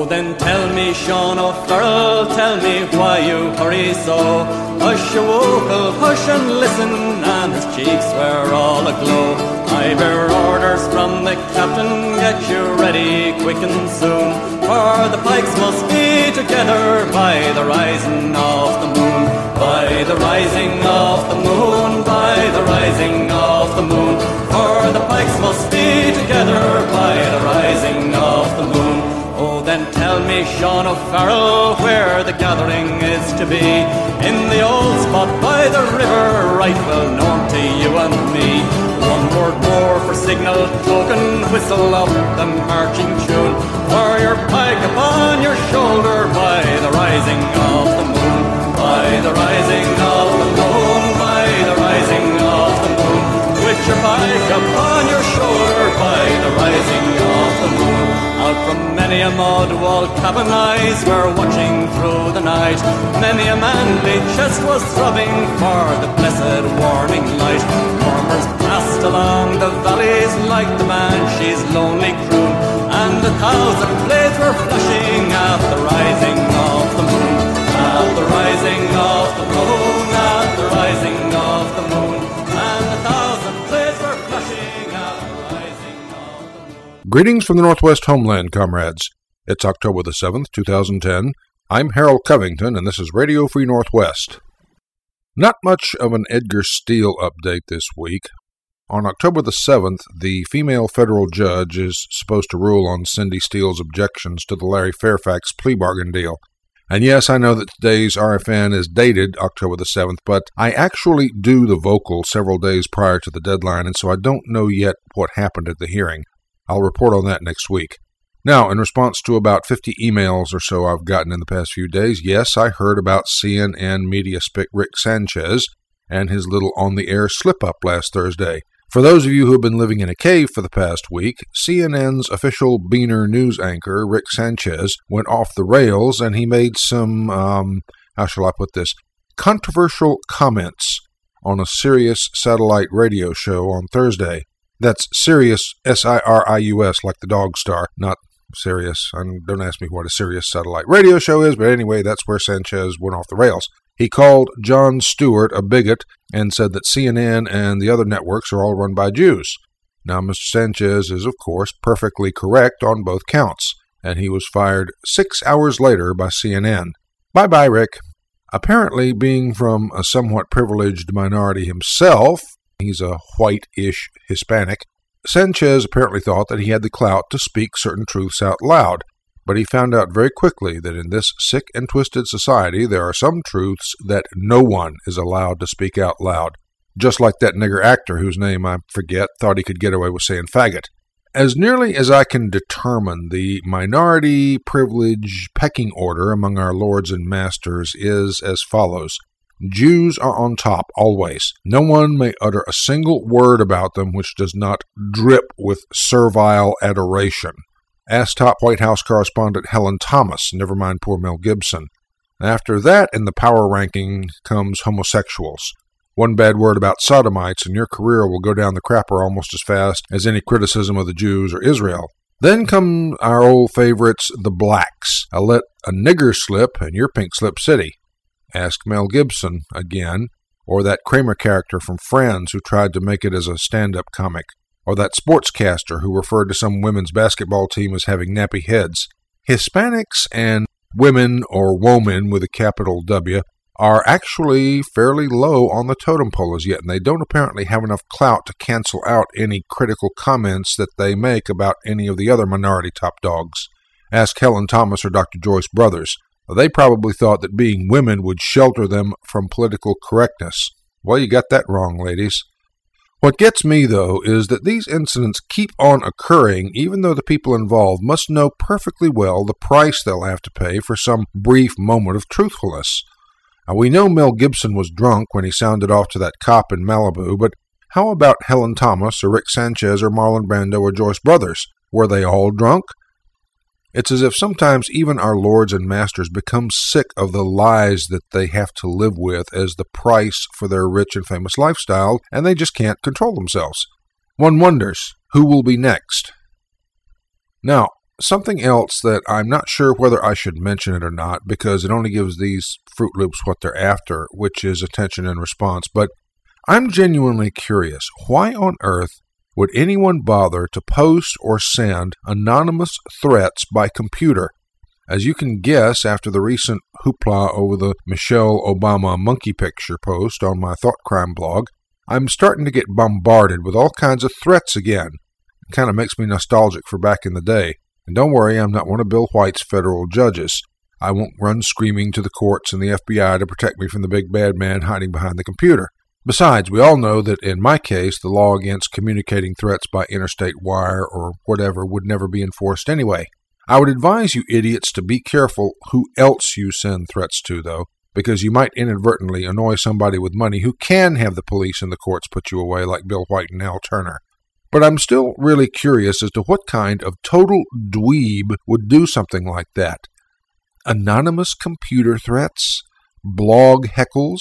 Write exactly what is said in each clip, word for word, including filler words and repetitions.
Oh, then tell me, Sean O'Farrell, tell me why you hurry so. Hush your wokel, hush and listen, and his cheeks were all aglow. I bear orders from the captain, get you ready quick and soon, for the pikes must be together by the rising of the moon. By the rising of the moon, by the rising of the moon, for the pikes must be together by the rising of the moon. Oh, then tell me, Sean O'Farrell, where the gathering is to be. In the old spot by the river, right well known to you and me. One word more for signal token, whistle up the marching tune, for your pike upon your shoulder by the rising of the moon. By the rising of the moon, by the rising of the moon, with your pike upon your shoulder by the rising of the moon. Out from many a mud wall cabin eyes were watching through the night. Many a manly chest was throbbing for the blessed warning light. Murmurs passed along the valleys like the banshee's lonely croon, and a thousand blades were flashing at the rising of the moon. At the rising of the moon, at the rising of the moon, and a thousand blades were flashing at the rising of the moon. Greetings from the Northwest homeland, comrades. It's October the seventh, two thousand ten. I'm Harold Covington, and this is Radio Free Northwest. Not much of an Edgar Steele update this week. On October the seventh, the female federal judge is supposed to rule on Cindy Steele's objections to the Larry Fairfax plea bargain deal. And yes, I know that today's R F N is dated October the seventh, but I actually do the vocal several days prior to the deadline, and so I don't know yet what happened at the hearing. I'll report on that next week. Now, in response to about fifty emails or so I've gotten in the past few days, yes, I heard about C N N media spick Rick Sanchez and his little on-the-air slip-up last Thursday. For those of you who have been living in a cave for the past week, C N N's official Beaner news anchor, Rick Sanchez, went off the rails and he made some, um, how shall I put this, controversial comments on a Sirius satellite radio show on Thursday. That's Sirius, S I R I U S, like the dog star, not Sirius. And don't ask me what a Sirius satellite radio show is, but anyway, that's where Sanchez went off the rails. He called Jon Stewart a bigot and said that C N N and the other networks are all run by Jews. Now, Mister Sanchez is, of course, perfectly correct on both counts, and he was fired six hours later by C N N. Bye-bye, Rick. Apparently, being from a somewhat privileged minority himself, he's a white-ish Hispanic, Sanchez apparently thought that he had the clout to speak certain truths out loud. But he found out very quickly that in this sick and twisted society, there are some truths that no one is allowed to speak out loud. Just like that nigger actor whose name I forget thought he could get away with saying faggot. As nearly as I can determine, the minority privilege pecking order among our lords and masters is as follows. Jews are on top, always. No one may utter a single word about them which does not drip with servile adoration. Ask top White House correspondent Helen Thomas, never mind poor Mel Gibson. After that, in the power ranking, comes homosexuals. One bad word about sodomites, and your career will go down the crapper almost as fast as any criticism of the Jews or Israel. Then come our old favorites, the blacks. I let a nigger slip, and you're Pink Slip City. Ask Mel Gibson again, or that Kramer character from Friends who tried to make it as a stand-up comic. Or that sportscaster who referred to some women's basketball team as having nappy heads. Hispanics and women, or women with a capital W, are actually fairly low on the totem pole as yet, and they don't apparently have enough clout to cancel out any critical comments that they make about any of the other minority top dogs. Ask Helen Thomas or Doctor Joyce Brothers. They probably thought that being women would shelter them from political correctness. Well, you got that wrong, ladies. What gets me, though, is that these incidents keep on occurring even though the people involved must know perfectly well the price they'll have to pay for some brief moment of truthfulness. Now, we know Mel Gibson was drunk when he sounded off to that cop in Malibu, but how about Helen Thomas or Rick Sanchez or Marlon Brando or Joyce Brothers? Were they all drunk? It's as if sometimes even our lords and masters become sick of the lies that they have to live with as the price for their rich and famous lifestyle, and they just can't control themselves. One wonders, who will be next? Now, something else that I'm not sure whether I should mention it or not, because it only gives these Fruit Loops what they're after, which is attention and response. But I'm genuinely curious, why on earth would anyone bother to post or send anonymous threats by computer? As you can guess, after the recent hoopla over the Michelle Obama monkey picture post on my Thought Crime blog, I'm starting to get bombarded with all kinds of threats again. It kind of makes me nostalgic for back in the day. And don't worry, I'm not one of Bill White's federal judges. I won't run screaming to the courts and the F B I to protect me from the big bad man hiding behind the computer. Besides, we all know that in my case, the law against communicating threats by interstate wire or whatever would never be enforced anyway. I would advise you idiots to be careful who else you send threats to, though, because you might inadvertently annoy somebody with money who can have the police and the courts put you away like Bill White and Al Turner. But I'm still really curious as to what kind of total dweeb would do something like that. Anonymous computer threats? Blog heckles?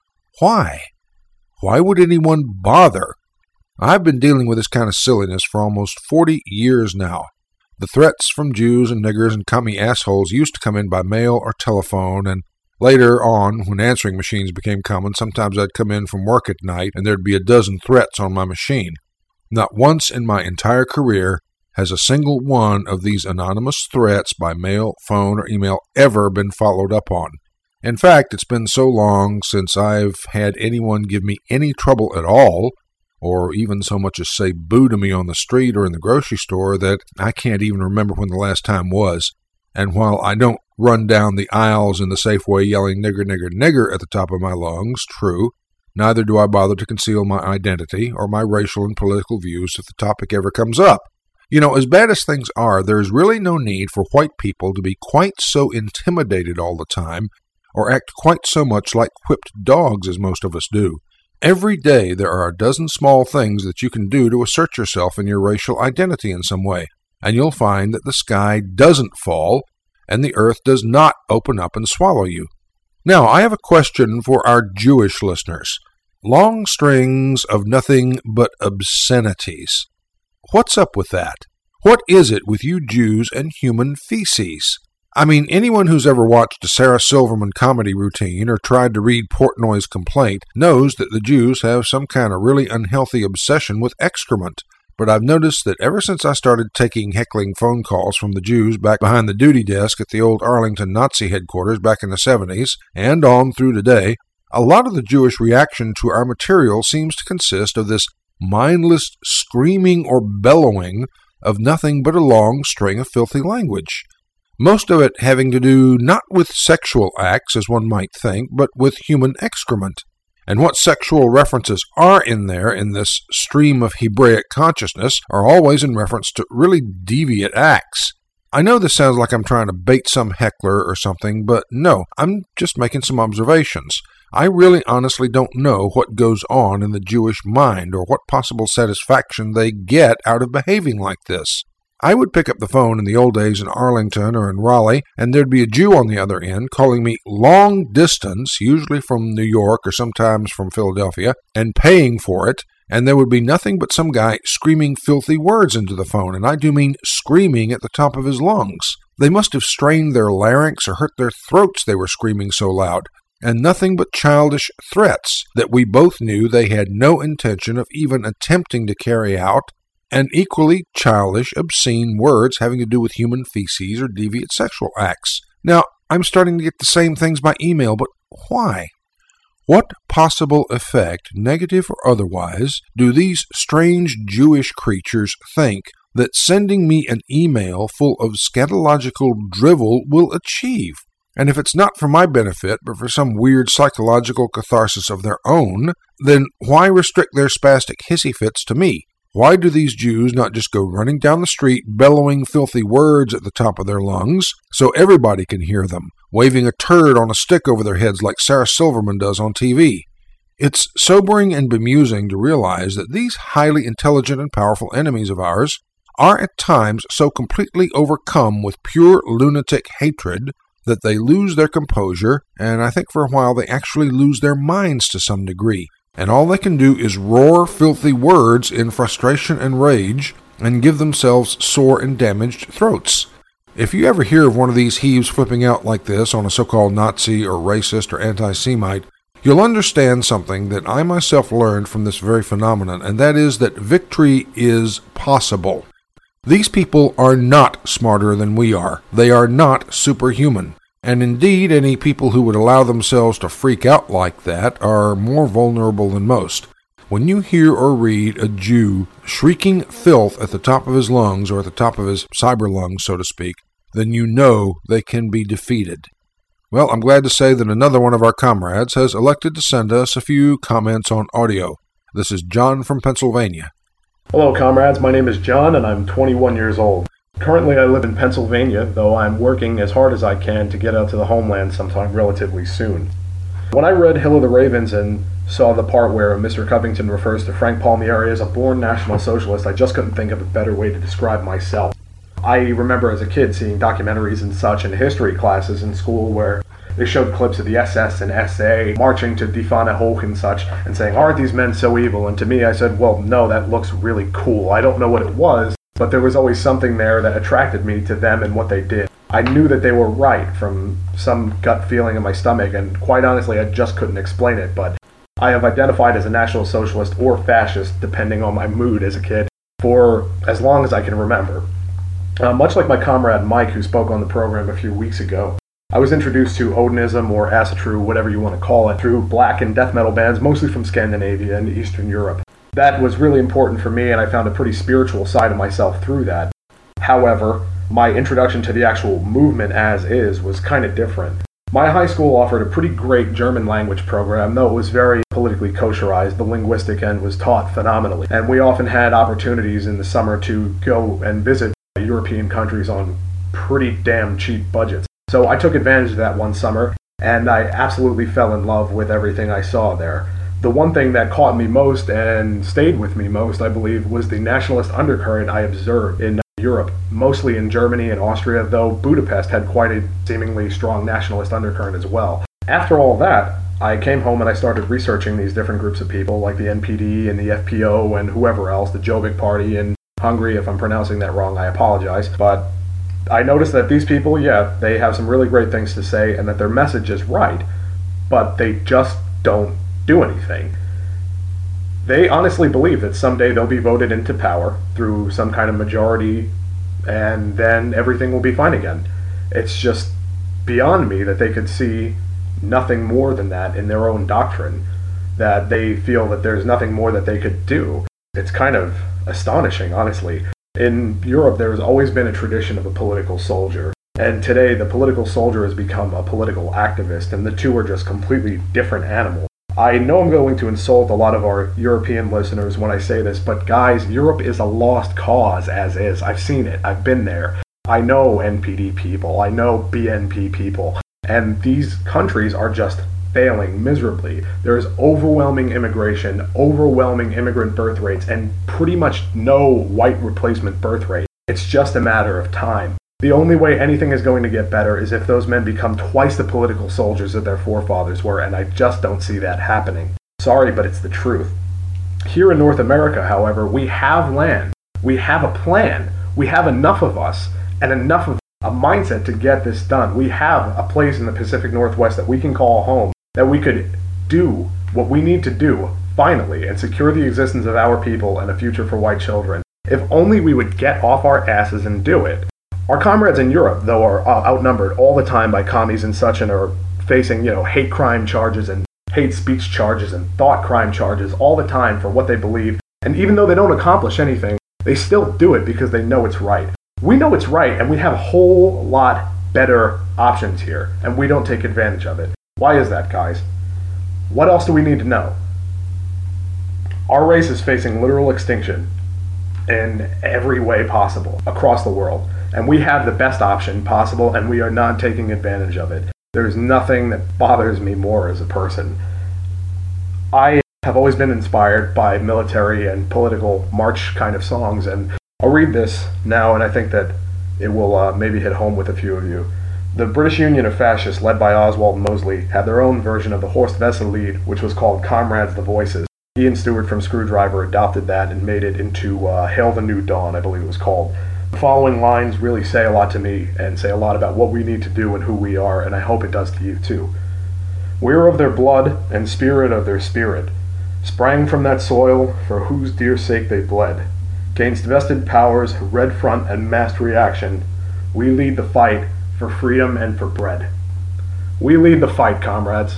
Why? Why would anyone bother? I've been dealing with this kind of silliness for almost forty years now. The threats from Jews and niggers and commie assholes used to come in by mail or telephone, and later on, when answering machines became common, sometimes I'd come in from work at night and there'd be a dozen threats on my machine. Not once in my entire career has a single one of these anonymous threats by mail, phone, or email ever been followed up on. In fact, it's been so long since I've had anyone give me any trouble at all, or even so much as say boo to me on the street or in the grocery store, that I can't even remember when the last time was. And while I don't run down the aisles in the Safeway yelling nigger, nigger, nigger at the top of my lungs, true, neither do I bother to conceal my identity or my racial and political views if the topic ever comes up. You know, as bad as things are, there's really no need for white people to be quite so intimidated all the time or act quite so much like whipped dogs as most of us do. Every day there are a dozen small things that you can do to assert yourself and your racial identity in some way, and you'll find that the sky doesn't fall and the earth does not open up and swallow you. Now, I have a question for our Jewish listeners. Long strings of nothing but obscenities. What's up with that? What is it with you Jews and human feces? I mean, anyone who's ever watched a Sarah Silverman comedy routine or tried to read Portnoy's Complaint knows that the Jews have some kind of really unhealthy obsession with excrement. But I've noticed that ever since I started taking heckling phone calls from the Jews back behind the duty desk at the old Arlington Nazi headquarters back in the seventies, and on through today, a lot of the Jewish reaction to our material seems to consist of this mindless screaming or bellowing of nothing but a long string of filthy language. Most of it having to do not with sexual acts, as one might think, but with human excrement. And what sexual references are in there in this stream of Hebraic consciousness are always in reference to really deviant acts. I know this sounds like I'm trying to bait some heckler or something, but no, I'm just making some observations. I really honestly don't know what goes on in the Jewish mind or what possible satisfaction they get out of behaving like this. I would pick up the phone in the old days in Arlington or in Raleigh, and there'd be a Jew on the other end calling me long distance, usually from New York or sometimes from Philadelphia, and paying for it, and there would be nothing but some guy screaming filthy words into the phone, and I do mean screaming at the top of his lungs. They must have strained their larynx or hurt their throats, they were screaming so loud, and nothing but childish threats that we both knew they had no intention of even attempting to carry out, and equally childish, obscene words having to do with human feces or deviant sexual acts. Now, I'm starting to get the same things by email, but why? What possible effect, negative or otherwise, do these strange Jewish creatures think that sending me an email full of scatological drivel will achieve? And if it's not for my benefit, but for some weird psychological catharsis of their own, then why restrict their spastic hissy fits to me? Why do these Jews not just go running down the street, bellowing filthy words at the top of their lungs, so everybody can hear them, waving a turd on a stick over their heads like Sarah Silverman does on T V? It's sobering and bemusing to realize that these highly intelligent and powerful enemies of ours are at times so completely overcome with pure lunatic hatred that they lose their composure, and I think for a while they actually lose their minds to some degree. And all they can do is roar filthy words in frustration and rage, and give themselves sore and damaged throats. If you ever hear of one of these heaves flipping out like this on a so-called Nazi or racist or anti-Semite, you'll understand something that I myself learned from this very phenomenon, and that is that victory is possible. These people are not smarter than we are. They are not superhuman. And indeed, any people who would allow themselves to freak out like that are more vulnerable than most. When you hear or read a Jew shrieking filth at the top of his lungs, or at the top of his cyber lungs, so to speak, then you know they can be defeated. Well, I'm glad to say that another one of our comrades has elected to send us a few comments on audio. This is John from Pennsylvania. Hello, comrades. My name is John, and I'm twenty-one years old. Currently, I live in Pennsylvania, though I'm working as hard as I can to get out to the homeland sometime relatively soon. When I read Hill of the Ravens and saw the part where Mister Covington refers to Frank Palmieri as a born National Socialist, I just couldn't think of a better way to describe myself. I remember as a kid seeing documentaries and such in history classes in school where they showed clips of the S S and S A marching to Die Fahne Hoch and such and saying, aren't these men so evil? And to me I said, well, no, that looks really cool. I don't know what it was, but there was always something there that attracted me to them and what they did. I knew that they were right from some gut feeling in my stomach, and quite honestly I just couldn't explain it, but I have identified as a National Socialist or fascist, depending on my mood as a kid, for as long as I can remember. Uh, much like my comrade Mike, who spoke on the program a few weeks ago, I was introduced to Odinism, or Asatru, whatever you want to call it, through black and death metal bands, mostly from Scandinavia and Eastern Europe. That was really important for me, and I found a pretty spiritual side of myself through that. However, my introduction to the actual movement as is was kind of different. My high school offered a pretty great German language program, though it was very politically kosherized. The linguistic end was taught phenomenally, and we often had opportunities in the summer to go and visit European countries on pretty damn cheap budgets. So I took advantage of that one summer, and I absolutely fell in love with everything I saw there. The one thing that caught me most and stayed with me most, I believe, was the nationalist undercurrent I observed in Europe, mostly in Germany and Austria, though Budapest had quite a seemingly strong nationalist undercurrent as well. After all that, I came home and I started researching these different groups of people, like the N P D and the F P O and whoever else, the Jobbik Party in Hungary. If I'm pronouncing that wrong, I apologize. But I noticed that these people, yeah, they have some really great things to say and that their message is right, but they just don't do anything. They honestly believe that someday they'll be voted into power through some kind of majority, and then everything will be fine again. It's just beyond me that they could see nothing more than that in their own doctrine, that they feel that there's nothing more that they could do. It's kind of astonishing, honestly. In Europe, there has always been a tradition of a political soldier, and today the political soldier has become a political activist, and the two are just completely different animals. I know I'm going to insult a lot of our European listeners when I say this, but guys, Europe is a lost cause as is. I've seen it. I've been there. I know N P D people. I know B N P people. And these countries are just failing miserably. There is overwhelming immigration, overwhelming immigrant birth rates, and pretty much no white replacement birth rate. It's just a matter of time. The only way anything is going to get better is if those men become twice the political soldiers that their forefathers were, and I just don't see that happening. Sorry, but it's the truth. Here in North America, however, we have land. We have a plan. We have enough of us and enough of a mindset to get this done. We have a place in the Pacific Northwest that we can call home, that we could do what we need to do, finally, and secure the existence of our people and a future for white children. If only we would get off our asses and do it. Our comrades in Europe, though, are outnumbered all the time by commies and such, and are facing, you know, hate crime charges and hate speech charges and thought crime charges all the time for what they believe. And even though they don't accomplish anything, they still do it because they know it's right. We know it's right, and we have a whole lot better options here, and we don't take advantage of it. Why is that, guys? What else do we need to know? Our race is facing literal extinction in every way possible across the world. And we have the best option possible, and we are not taking advantage of it. There's nothing that bothers me more as a person. I have always been inspired by military and political march kind of songs, and I'll read this now, and I think that it will uh, maybe hit home with a few of you. The British Union of Fascists, led by Oswald Mosley, had their own version of the Horst Wessel Lied, which was called Comrades the Voices. Ian Stewart from Screwdriver adopted that and made it into uh, Hail the New Dawn, I believe it was called. The following lines really say a lot to me and say a lot about what we need to do and who we are, and I hope it does to you too. We're of their blood and spirit of their spirit, sprang from that soil for whose dear sake they bled. Gainst vested powers, red front and massed reaction, we lead the fight for freedom and for bread. We lead the fight, comrades.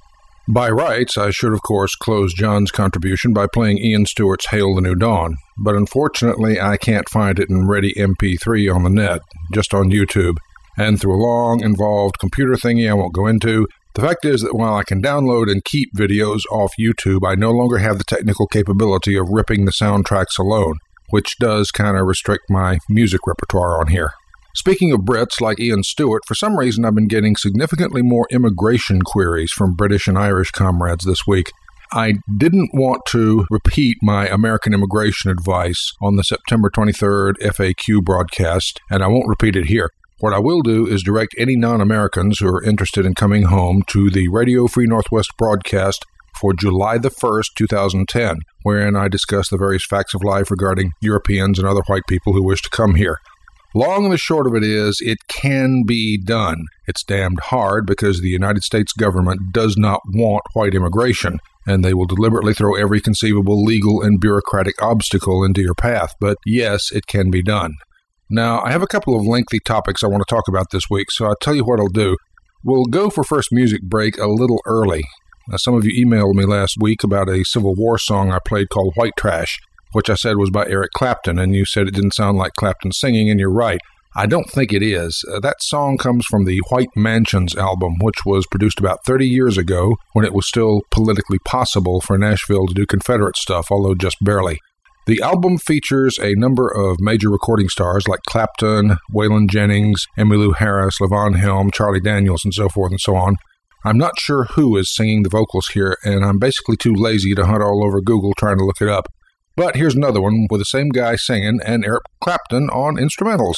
By rights, I should of course close John's contribution by playing Ian Stewart's Hail the New Dawn, but unfortunately I can't find it in ready M P three on the net, just on YouTube, and through a long, involved computer thingy I won't go into. The fact is that while I can download and keep videos off YouTube, I no longer have the technical capability of ripping the soundtracks alone, which does kind of restrict my music repertoire on here. Speaking of Brits like Ian Stewart, for some reason I've been getting significantly more immigration queries from British and Irish comrades this week. I didn't want to repeat my American immigration advice on the September twenty-third F A Q broadcast, and I won't repeat it here. What I will do is direct any non-Americans who are interested in coming home to the Radio Free Northwest broadcast for July the first, two thousand ten, wherein I discuss the various facts of life regarding Europeans and other white people who wish to come here. Long and the short of it is, it can be done. It's damned hard because the United States government does not want white immigration, and they will deliberately throw every conceivable legal and bureaucratic obstacle into your path. But yes, it can be done. Now, I have a couple of lengthy topics I want to talk about this week, so I'll tell you what I'll do. We'll go for first music break a little early. Now, some of you emailed me last week about a Civil War song I played called White Trash, which I said was by Eric Clapton, and you said it didn't sound like Clapton singing, and you're right. I don't think it is. Uh, that song comes from the White Mansions album, which was produced about thirty years ago when it was still politically possible for Nashville to do Confederate stuff, although just barely. The album features a number of major recording stars like Clapton, Waylon Jennings, Emmylou Harris, Levon Helm, Charlie Daniels, and so forth and so on. I'm not sure who is singing the vocals here, and I'm basically too lazy to hunt all over Google trying to look it up. But here's another one with the same guy singing and Eric Clapton on instrumentals.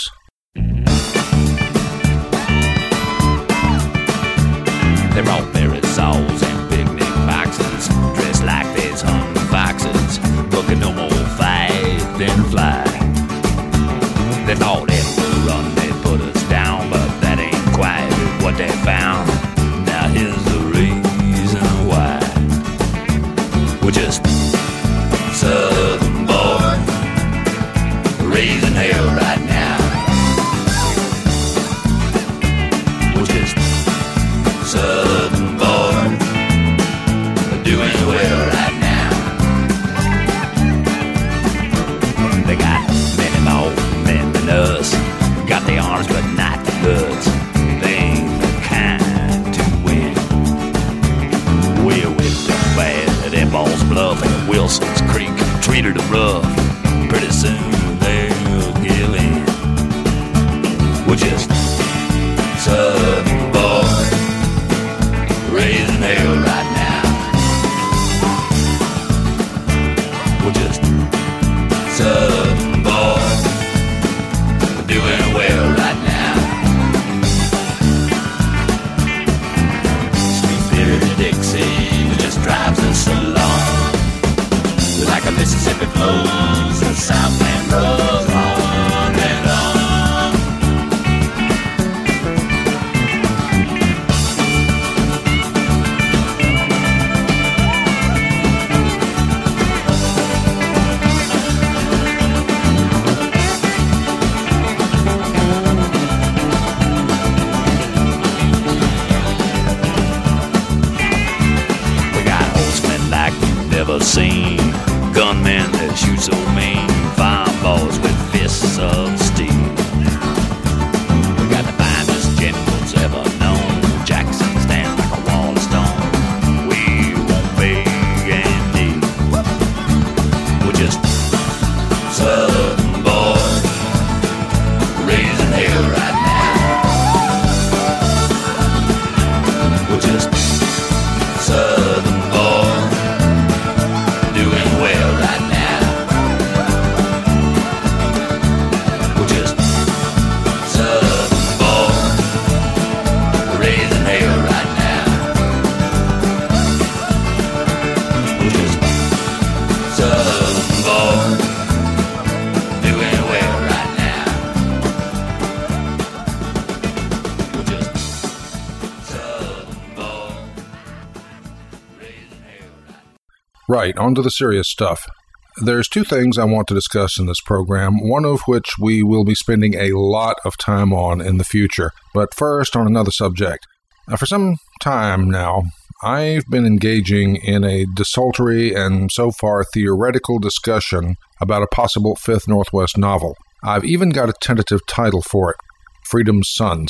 They're all parasols and picnic boxes, dressed like there's hungry foxes, looking no more fight than fly. They thought they would run, they put us down, but that ain't quite what they found. Now here's the reason why. We're just Southern born, raising hell right now. We're just Southern born, doing well right now. They got many more men than us, got the arms but not the guts. They ain't the kind to win. We're whipped up bad at Balls Bluff and Wilson's Creek, treated them rough. Pretty soon they'll give in. Right, on to the serious stuff. There's two things I want to discuss in this program, one of which we will be spending a lot of time on in the future. But first, on another subject. Now, for some time now, I've been engaging in a desultory and so far theoretical discussion about a possible Fifth Northwest novel. I've even got a tentative title for it, Freedom's Sons.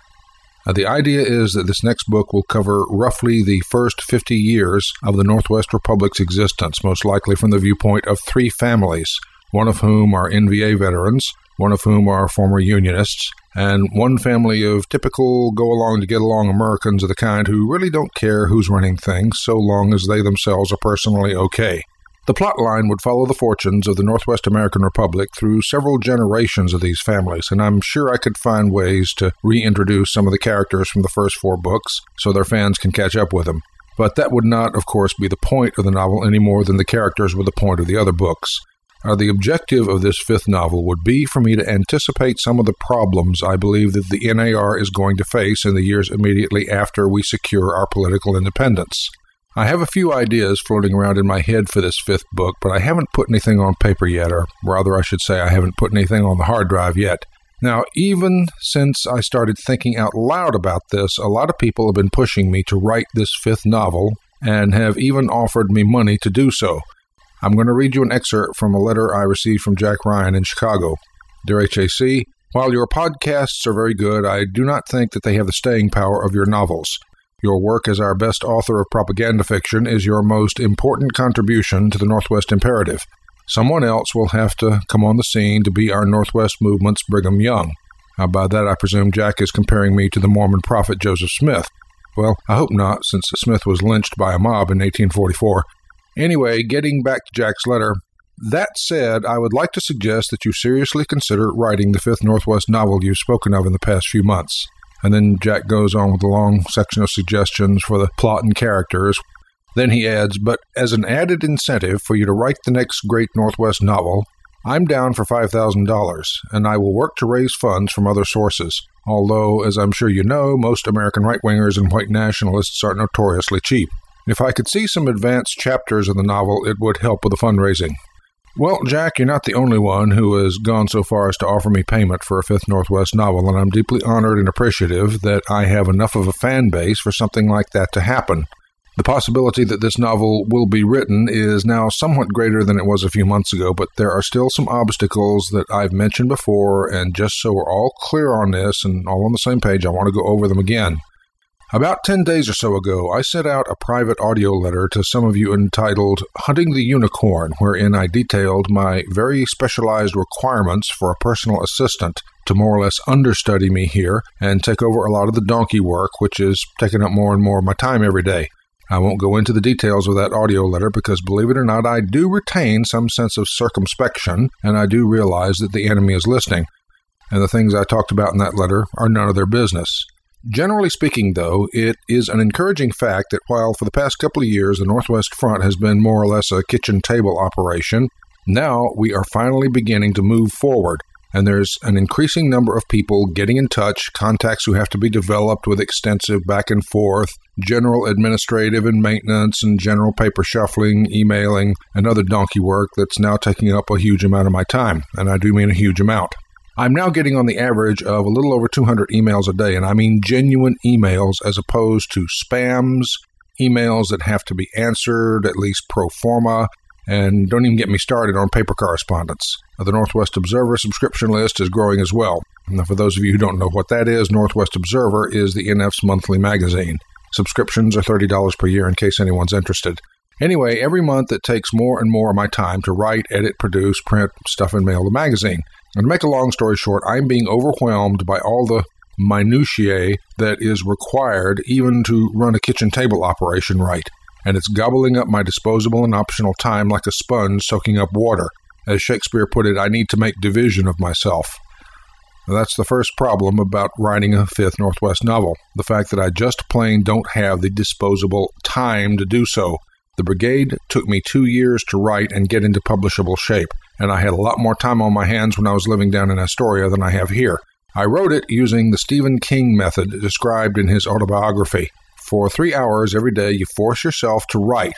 Now, the idea is that this next book will cover roughly the first fifty years of the Northwest Republic's existence, most likely from the viewpoint of three families, one of whom are N V A veterans, one of whom are former Unionists, and one family of typical go-along-to-get-along Americans of the kind who really don't care who's running things so long as they themselves are personally okay. The plot line would follow the fortunes of the Northwest American Republic through several generations of these families, and I'm sure I could find ways to reintroduce some of the characters from the first four books so their fans can catch up with them. But that would not, of course, be the point of the novel any more than the characters were the point of the other books. Uh, the objective of this fifth novel would be for me to anticipate some of the problems I believe that the N A R is going to face in the years immediately after we secure our political independence. I have a few ideas floating around in my head for this fifth book, but I haven't put anything on paper yet, or rather I should say I haven't put anything on the hard drive yet. Now, even since I started thinking out loud about this, a lot of people have been pushing me to write this fifth novel and have even offered me money to do so. I'm going to read you an excerpt from a letter I received from Jack Ryan in Chicago. Dear H A C, while your podcasts are very good, I do not think that they have the staying power of your novels. Your work as our best author of propaganda fiction is your most important contribution to the Northwest Imperative. Someone else will have to come on the scene to be our Northwest movement's Brigham Young. Now, by that, I presume Jack is comparing me to the Mormon prophet Joseph Smith. Well, I hope not, since Smith was lynched by a mob in eighteen forty-four. Anyway, getting back to Jack's letter, that said, I would like to suggest that you seriously consider writing the Fifth Northwest novel you've spoken of in the past few months. And then Jack goes on with a long section of suggestions for the plot and characters. Then he adds, but as an added incentive for you to write the next great Northwest novel, I'm down for five thousand dollars, and I will work to raise funds from other sources. Although, as I'm sure you know, most American right-wingers and white nationalists are notoriously cheap. If I could see some advanced chapters of the novel, it would help with the fundraising. Well, Jack, you're not the only one who has gone so far as to offer me payment for a Fifth Northwest novel, and I'm deeply honored and appreciative that I have enough of a fan base for something like that to happen. The possibility that this novel will be written is now somewhat greater than it was a few months ago, but there are still some obstacles that I've mentioned before, and just so we're all clear on this and all on the same page, I want to go over them again. About ten days or so ago, I sent out a private audio letter to some of you entitled Hunting the Unicorn, wherein I detailed my very specialized requirements for a personal assistant to more or less understudy me here and take over a lot of the donkey work, which is taking up more and more of my time every day. I won't go into the details of that audio letter because, believe it or not, I do retain some sense of circumspection, and I do realize that the enemy is listening. And the things I talked about in that letter are none of their business. Generally speaking, though, it is an encouraging fact that while for the past couple of years the Northwest Front has been more or less a kitchen table operation, now we are finally beginning to move forward, and there's an increasing number of people getting in touch, contacts who have to be developed with extensive back and forth, general administrative and maintenance and general paper shuffling, emailing, and other donkey work that's now taking up a huge amount of my time, and I do mean a huge amount. I'm now getting on the average of a little over two hundred emails a day, and I mean genuine emails as opposed to spams, emails that have to be answered, at least pro forma, and don't even get me started on paper correspondence. The Northwest Observer subscription list is growing as well. Now, for those of you who don't know what that is, Northwest Observer is the N F's monthly magazine. Subscriptions are thirty dollars per year in case anyone's interested. Anyway, every month it takes more and more of my time to write, edit, produce, print, stuff, and mail the magazine. And to make a long story short, I'm being overwhelmed by all the minutiae that is required even to run a kitchen table operation right. And it's gobbling up my disposable and optional time like a sponge soaking up water. As Shakespeare put it, I need to make division of myself. Now, that's the first problem about writing a Fifth Northwest novel, the fact that I just plain don't have the disposable time to do so. The Brigade took me two years to write and get into publishable shape, and I had a lot more time on my hands when I was living down in Astoria than I have here. I wrote it using the Stephen King method described in his autobiography. For three hours every day, you force yourself to write.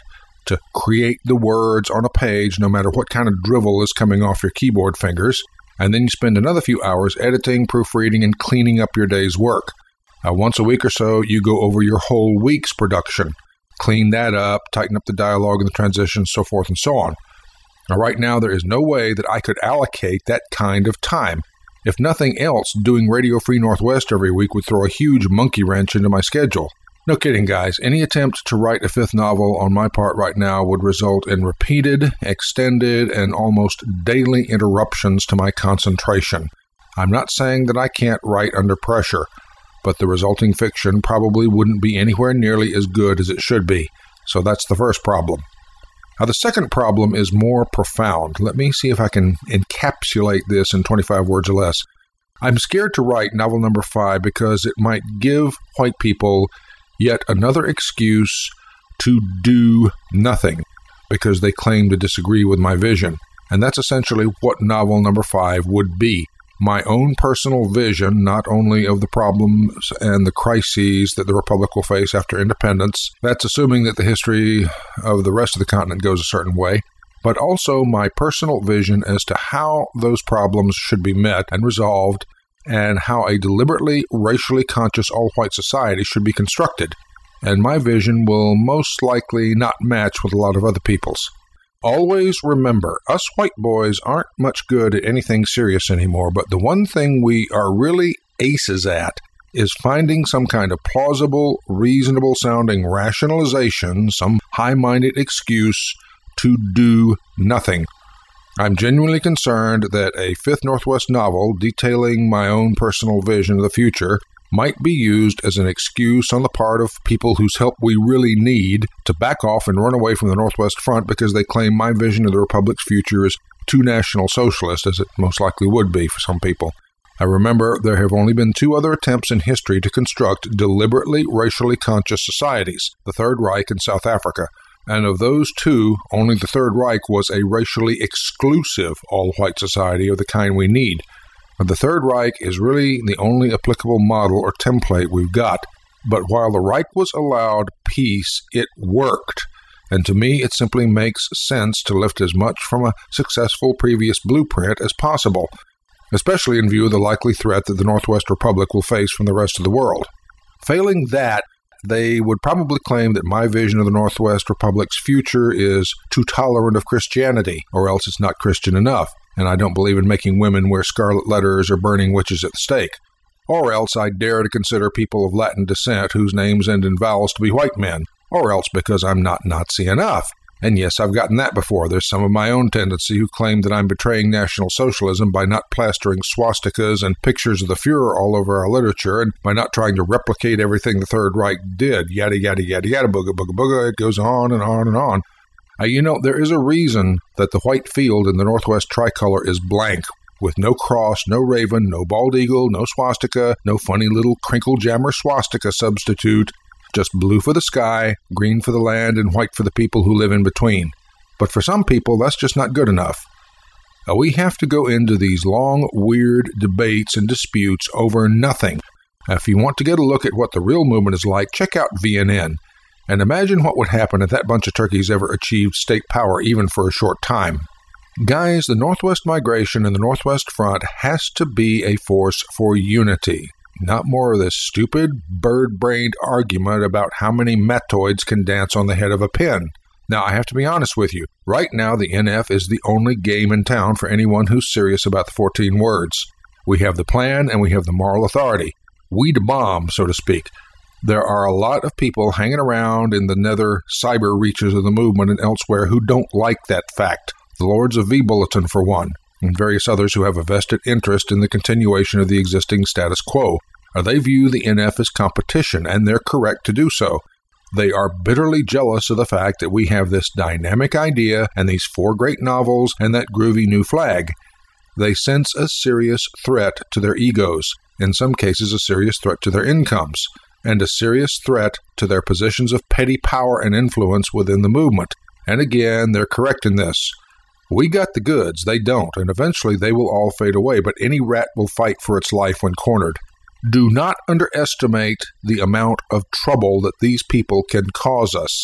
to create the words on a page, no matter what kind of drivel is coming off your keyboard fingers, and then you spend another few hours editing, proofreading, and cleaning up your day's work. Uh, once a week or so, you go over your whole week's production, clean that up, tighten up the dialogue and the transitions, so forth and so on. Now, right now, there is no way that I could allocate that kind of time. If nothing else, doing Radio Free Northwest every week would throw a huge monkey wrench into my schedule. No kidding, guys. Any attempt to write a fifth novel on my part right now would result in repeated, extended, and almost daily interruptions to my concentration. I'm not saying that I can't write under pressure, but the resulting fiction probably wouldn't be anywhere nearly as good as it should be. So that's the first problem. Now, the second problem is more profound. Let me see if I can encapsulate this in twenty-five words or less. I'm scared to write novel number five because it might give white people yet another excuse to do nothing because they claim to disagree with my vision. And that's essentially what novel number five would be. My own personal vision, not only of the problems and the crises that the Republic will face after independence, that's assuming that the history of the rest of the continent goes a certain way, but also my personal vision as to how those problems should be met and resolved, and how a deliberately racially conscious all-white society should be constructed. And my vision will most likely not match with a lot of other people's. Always remember, us white boys aren't much good at anything serious anymore, but the one thing we are really aces at is finding some kind of plausible, reasonable-sounding rationalization, some high-minded excuse to do nothing. I'm genuinely concerned that a Fifth Northwest novel detailing my own personal vision of the future might be used as an excuse on the part of people whose help we really need to back off and run away from the Northwest Front because they claim my vision of the Republic's future is too national socialist, as it most likely would be for some people. I remember there have only been two other attempts in history to construct deliberately racially conscious societies, the Third Reich and South Africa. And of those two, only the Third Reich was a racially exclusive all-white society of the kind we need. But the Third Reich is really the only applicable model or template we've got. But while the Reich was allowed peace, it worked. And to me, it simply makes sense to lift as much from a successful previous blueprint as possible, especially in view of the likely threat that the Northwest Republic will face from the rest of the world. Failing that, they would probably claim that my vision of the Northwest Republic's future is too tolerant of Christianity, or else it's not Christian enough, and I don't believe in making women wear scarlet letters or burning witches at the stake. Or else I dare to consider people of Latin descent whose names end in vowels to be white men, or else because I'm not Nazi enough. And yes, I've gotten that before. There's some of my own tendency who claim that I'm betraying National Socialism by not plastering swastikas and pictures of the Fuhrer all over our literature, and by not trying to replicate everything the Third Reich did. Yada, yada, yada, yada, booga, booga, booga. It goes on and on and on. Uh, you know, there is a reason that the white field in the Northwest tricolor is blank, with no cross, no raven, no bald eagle, no swastika, no funny little crinkle jammer swastika substitute, just blue for the sky, green for the land, and white for the people who live in between. But for some people, that's just not good enough. Uh, we have to go into these long, weird debates and disputes over nothing. Uh, if you want to get a look at what the real movement is like, check out V N N. And imagine what would happen if that bunch of turkeys ever achieved state power, even for a short time. Guys, the Northwest migration and the Northwest Front has to be a force for unity. Not more of this stupid, bird-brained argument about how many matoids can dance on the head of a pin. Now, I have to be honest with you. Right now, the N F is the only game in town for anyone who's serious about the fourteen words. We have the plan and we have the moral authority. We the bomb, so to speak. There are a lot of people hanging around in the nether cyber reaches of the movement and elsewhere who don't like that fact. The Lords of V-Bulletin, for one, and various others who have a vested interest in the continuation of the existing status quo. They view the N F as competition, and they're correct to do so. They are bitterly jealous of the fact that we have this dynamic idea and these four great novels and that groovy new flag. They sense a serious threat to their egos, in some cases a serious threat to their incomes, and a serious threat to their positions of petty power and influence within the movement. And again, they're correct in this. We got the goods, they don't, and eventually they will all fade away, but any rat will fight for its life when cornered. Do not underestimate the amount of trouble that these people can cause us.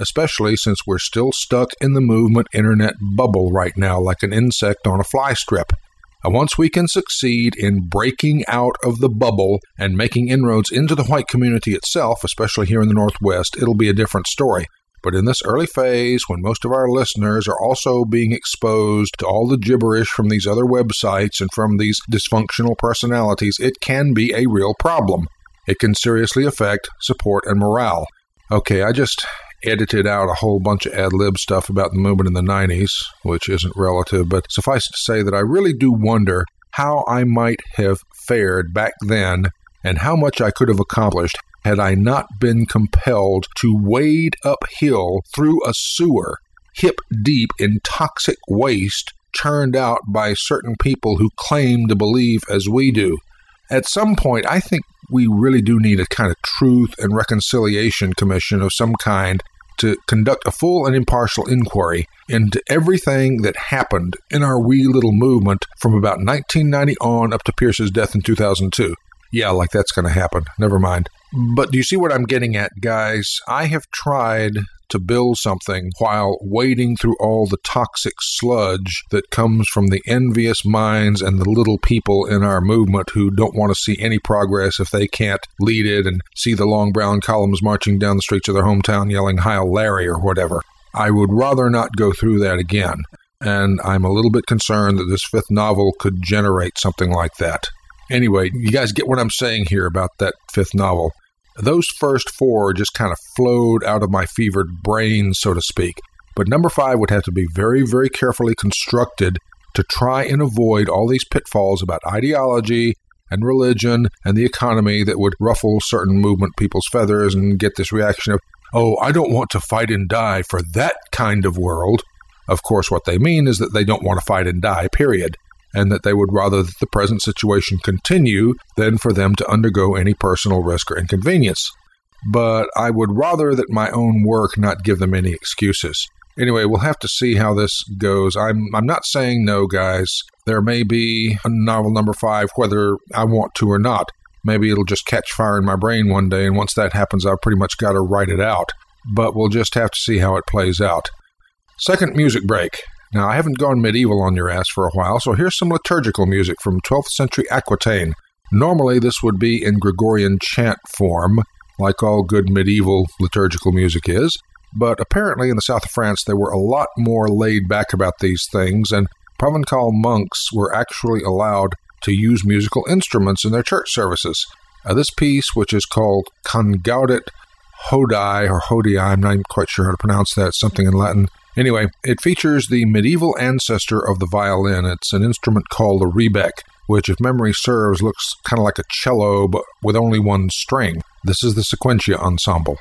especially since we're still stuck in the movement internet bubble right now like an insect on a fly strip. And once we can succeed in breaking out of the bubble and making inroads into the white community itself, especially here in the Northwest, it'll be a different story. But in this early phase, when most of our listeners are also being exposed to all the gibberish from these other websites and from these dysfunctional personalities, it can be a real problem. It can seriously affect support and morale. Okay, I just edited out a whole bunch of ad-lib stuff about the movement in the nineties, which isn't relative, but suffice it to say that I really do wonder how I might have fared back then and how much I could have accomplished had I not been compelled to wade uphill through a sewer, hip-deep in toxic waste churned out by certain people who claim to believe as we do. At some point, I think we really do need a kind of truth and reconciliation commission of some kind to conduct a full and impartial inquiry into everything that happened in our wee little movement from about nineteen ninety on up to Pierce's death in two thousand two. Yeah, like that's going to happen. Never mind. But do you see what I'm getting at, guys? I have tried to build something while wading through all the toxic sludge that comes from the envious minds and the little people in our movement who don't want to see any progress if they can't lead it and see the long brown columns marching down the streets of their hometown yelling "Heil Larry" or whatever. I would rather not go through that again, and I'm a little bit concerned that this fifth novel could generate something like that. Anyway, you guys get what I'm saying here about that fifth novel. Those first four just kind of flowed out of my fevered brain, so to speak. But number five would have to be very, very carefully constructed to try and avoid all these pitfalls about ideology and religion and the economy that would ruffle certain movement people's feathers and get this reaction of, oh, I don't want to fight and die for that kind of world. Of course, what they mean is that they don't want to fight and die, period, and that they would rather that the present situation continue than for them to undergo any personal risk or inconvenience. But I would rather that my own work not give them any excuses. Anyway, we'll have to see how this goes. I'm I'm not saying no, guys. There may be a novel number five, whether I want to or not. Maybe it'll just catch fire in my brain one day, and once that happens, I've pretty much got to write it out. But we'll just have to see how it plays out. Second music break. Now, I haven't gone medieval on your ass for a while, so here's some liturgical music from twelfth century Aquitaine. Normally, this would be in Gregorian chant form, like all good medieval liturgical music is, but apparently in the south of France, they were a lot more laid back about these things, and Provençal monks were actually allowed to use musical instruments in their church services. Uh, this piece, which is called Congaudet Hodii, or Hodii, I'm not even quite sure how to pronounce that, something in Latin. Anyway, it features the medieval ancestor of the violin. It's an instrument called a rebec, which, if memory serves, looks kind of like a cello, but with only one string. This is the Sequentia Ensemble.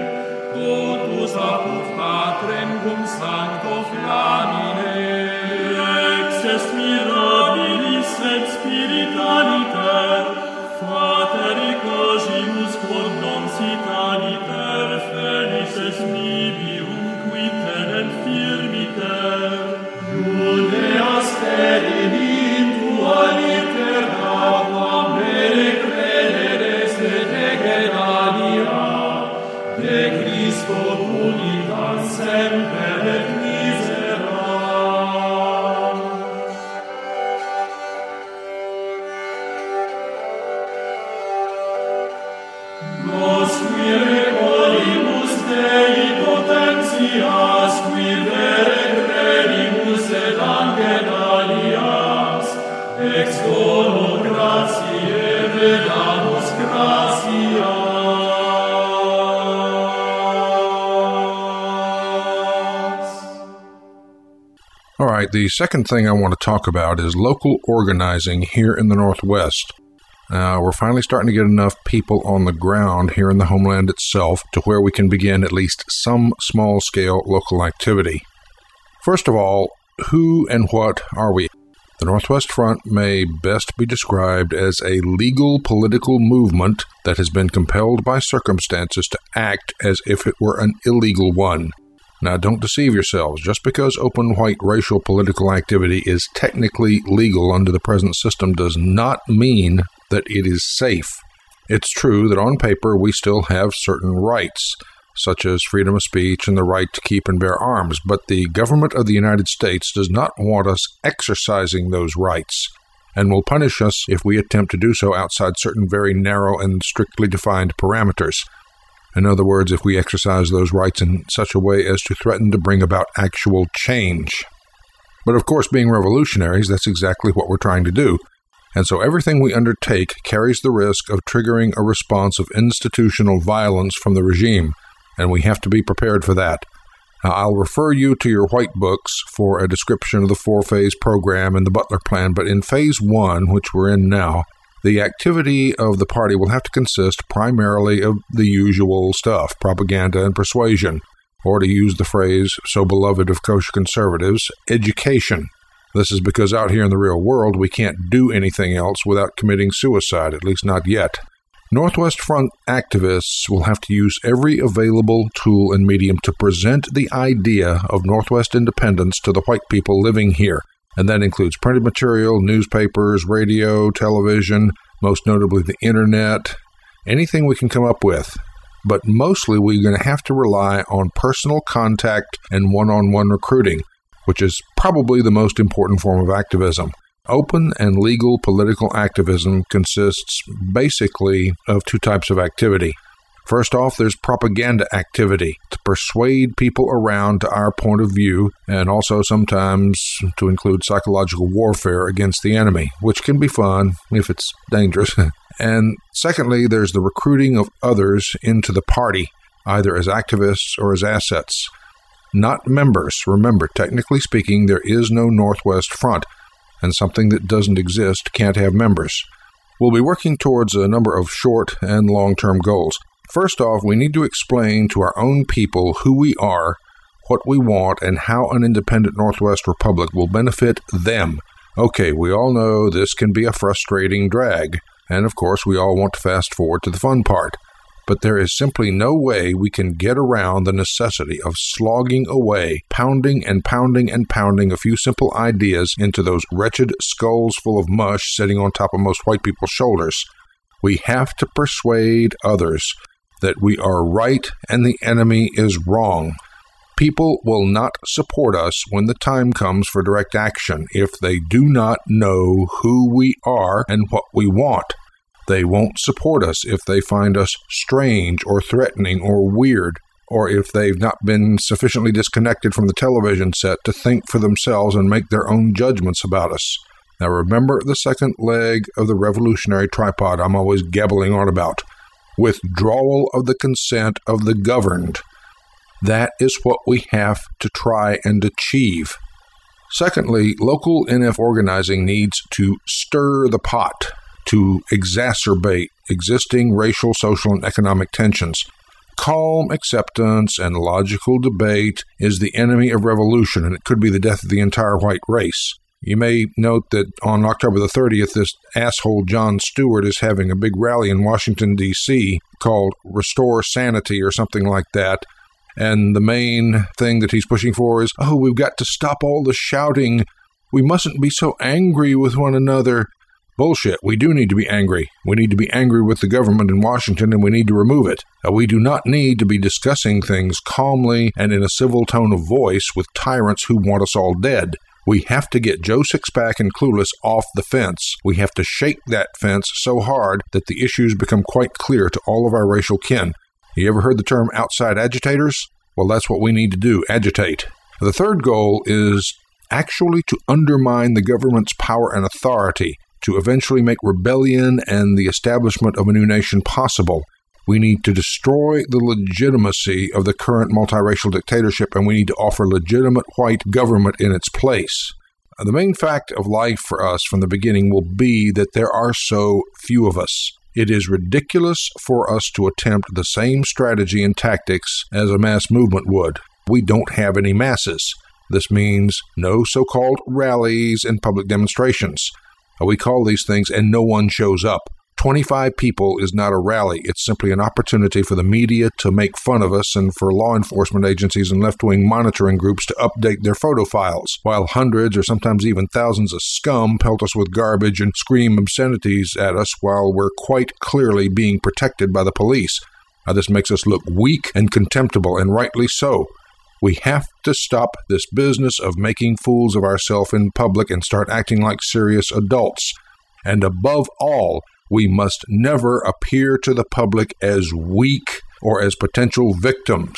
Totus apud Patrem cum Sancto Flamine All right, the second thing I want to talk about is local organizing here in the Northwest. Uh, we're finally starting to get enough people on the ground here in the homeland itself to where we can begin at least some small-scale local activity. First of all, who and what are we? The Northwest Front may best be described as a legal political movement that has been compelled by circumstances to act as if it were an illegal one. Now, don't deceive yourselves. Just because open white racial political activity is technically legal under the present system does not mean that it is safe. It's true that on paper we still have certain rights, such as freedom of speech and the right to keep and bear arms, but the government of the United States does not want us exercising those rights, and will punish us if we attempt to do so outside certain very narrow and strictly defined parameters. In other words, if we exercise those rights in such a way as to threaten to bring about actual change. But of course, being revolutionaries, that's exactly what we're trying to do. And so everything we undertake carries the risk of triggering a response of institutional violence from the regime, and we have to be prepared for that. Now, I'll refer you to your white books for a description of the four-phase program and the Butler Plan, but in phase one, which we're in now, the activity of the party will have to consist primarily of the usual stuff, propaganda and persuasion, or to use the phrase so beloved of kosher conservatives, education. This is because out here in the real world, we can't do anything else without committing suicide, at least not yet. Northwest Front activists will have to use every available tool and medium to present the idea of Northwest independence to the white people living here. And that includes printed material, newspapers, radio, television, most notably the internet, anything we can come up with. But mostly we're going to have to rely on personal contact and one-on-one recruiting, which is probably the most important form of activism. Open and legal political activism consists basically of two types of activity. First off, there's propaganda activity to persuade people around to our point of view, and also sometimes to include psychological warfare against the enemy, which can be fun if it's dangerous. And secondly, there's the recruiting of others into the party, either as activists or as assets. Not members. Remember, technically speaking, there is no Northwest Front, and something that doesn't exist can't have members. We'll be working towards a number of short and long-term goals. First off, we need to explain to our own people who we are, what we want, and how an independent Northwest Republic will benefit them. Okay, we all know this can be a frustrating drag, and of course we all want to fast forward to the fun part. But there is simply no way we can get around the necessity of slogging away, pounding and pounding and pounding a few simple ideas into those wretched skulls full of mush sitting on top of most white people's shoulders. We have to persuade others that we are right and the enemy is wrong. People will not support us when the time comes for direct action if they do not know who we are and what we want. They won't support us if they find us strange or threatening or weird, or if they've not been sufficiently disconnected from the television set to think for themselves and make their own judgments about us. Now remember the second leg of the revolutionary tripod I'm always gabbling on about. Withdrawal of the consent of the governed. That is what we have to try and achieve. Secondly, local N F organizing needs to stir the pot, to exacerbate existing racial, social, and economic tensions. Calm acceptance and logical debate is the enemy of revolution, and it could be the death of the entire white race. You may note that on October the thirtieth, this asshole Jon Stewart is having a big rally in Washington, D C called Restore Sanity or something like that. And the main thing that he's pushing for is, oh, we've got to stop all the shouting. We mustn't be so angry with one another. Bullshit. We do need to be angry. We need to be angry with the government in Washington, and we need to remove it. Uh, we do not need to be discussing things calmly and in a civil tone of voice with tyrants who want us all dead. We have to get Joe Sixpack and Clueless off the fence. We have to shake that fence so hard that the issues become quite clear to all of our racial kin. You ever heard the term outside agitators? Well, that's what we need to do, agitate. The third goal is actually to undermine the government's power and authority, to eventually make rebellion and the establishment of a new nation possible. We need to destroy the legitimacy of the current multiracial dictatorship, and we need to offer legitimate white government in its place. The main fact of life for us from the beginning will be that there are so few of us. It is ridiculous for us to attempt the same strategy and tactics as a mass movement would. We don't have any masses. This means no so-called rallies and public demonstrations. We call these things, and no one shows up. twenty-five people is not a rally. It's simply an opportunity for the media to make fun of us and for law enforcement agencies and left-wing monitoring groups to update their photo files, while hundreds or sometimes even thousands of scum pelt us with garbage and scream obscenities at us while we're quite clearly being protected by the police. Now, this makes us look weak and contemptible, and rightly so. We have to stop this business of making fools of ourselves in public and start acting like serious adults. And above all, we must never appear to the public as weak or as potential victims.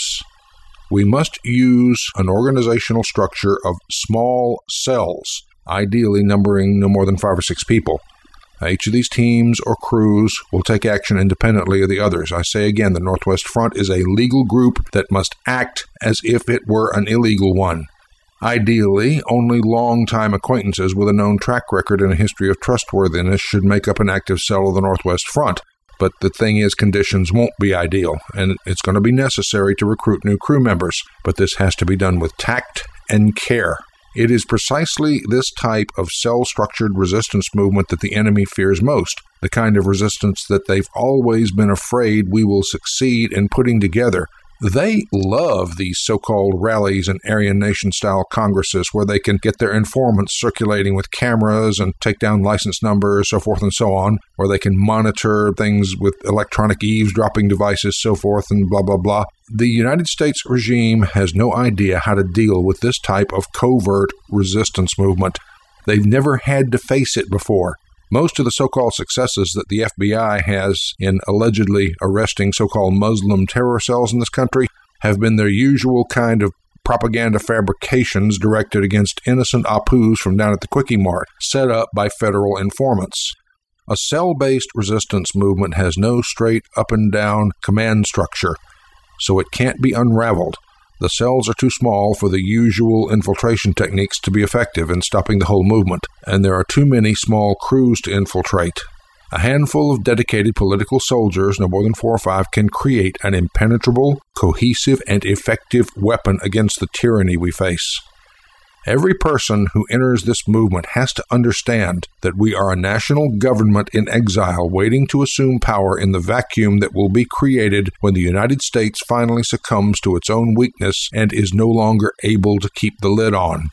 We must use an organizational structure of small cells, ideally numbering no more than five or six people. Each of these teams or crews will take action independently of the others. I say again, the Northwest Front is a legal group that must act as if it were an illegal one. Ideally, only long-time acquaintances with a known track record and a history of trustworthiness should make up an active cell of the Northwest Front. But the thing is, conditions won't be ideal, and it's going to be necessary to recruit new crew members. But this has to be done with tact and care. It is precisely this type of cell-structured resistance movement that the enemy fears most, the kind of resistance that they've always been afraid we will succeed in putting together. They love these so-called rallies and Aryan Nation-style congresses where they can get their informants circulating with cameras and take down license numbers, so forth and so on, where they can monitor things with electronic eavesdropping devices, so forth and blah, blah, blah. The United States regime has no idea how to deal with this type of covert resistance movement. They've never had to face it before. Most of the so-called successes that the F B I has in allegedly arresting so-called Muslim terror cells in this country have been their usual kind of propaganda fabrications directed against innocent Apus from down at the Quickie Mart, set up by federal informants. A cell-based resistance movement has no straight up-and-down command structure, so it can't be unraveled. The cells are too small for the usual infiltration techniques to be effective in stopping the whole movement, and there are too many small crews to infiltrate. A handful of dedicated political soldiers, no more than four or five, can create an impenetrable, cohesive, and effective weapon against the tyranny we face. Every person who enters this movement has to understand that we are a national government in exile waiting to assume power in the vacuum that will be created when the United States finally succumbs to its own weakness and is no longer able to keep the lid on.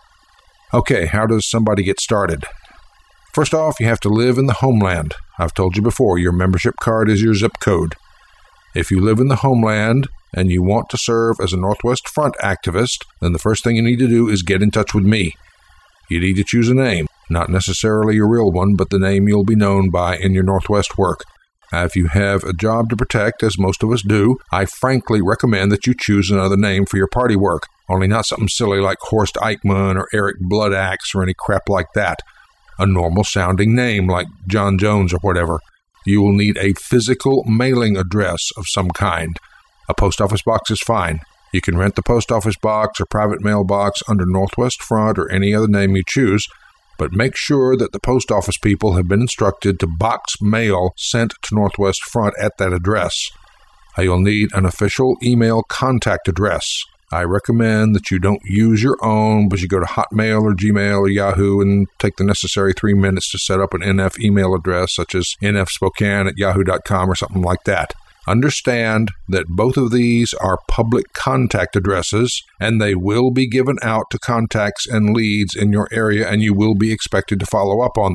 Okay, how does somebody get started? First off, you have to live in the homeland. I've told you before, your membership card is your zip code. If you live in the homeland and you want to serve as a Northwest Front activist, then the first thing you need to do is get in touch with me. You need to choose a name, not necessarily your real one, but the name you'll be known by in your Northwest work. Now, if you have a job to protect, as most of us do, I frankly recommend that you choose another name for your party work, only not something silly like Horst Eichmann or Eric Bloodaxe or any crap like that. A normal-sounding name like John Jones or whatever. You will need a physical mailing address of some kind. A post office box is fine. You can rent the post office box or private mailbox under Northwest Front or any other name you choose, but make sure that the post office people have been instructed to box mail sent to Northwest Front at that address. You'll need an official email contact address. I recommend that you don't use your own, but you go to Hotmail or Gmail or Yahoo and take the necessary three minutes to set up an N F email address, such as n f spokane at yahoo dot com or something like that. Understand that both of these are public contact addresses, and they will be given out to contacts and leads in your area, and you will be expected to follow up on them.